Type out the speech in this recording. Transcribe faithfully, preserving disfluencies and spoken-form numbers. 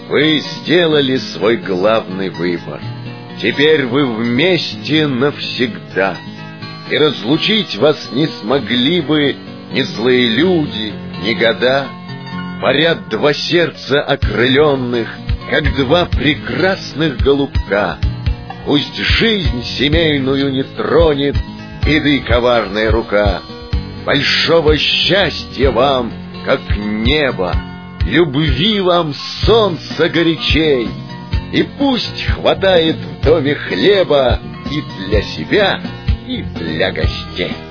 Вы сделали свой главный выбор. Теперь вы вместе навсегда. И разлучить вас не смогли бы ни злые люди, ни года. Парят два сердца окрыленных, как два прекрасных голубка. Пусть жизнь семейную не тронет беды коварная рука. Большого счастья вам, как небо, любви вам солнца горячей, и пусть хватает в доме хлеба и для себя, и для гостей.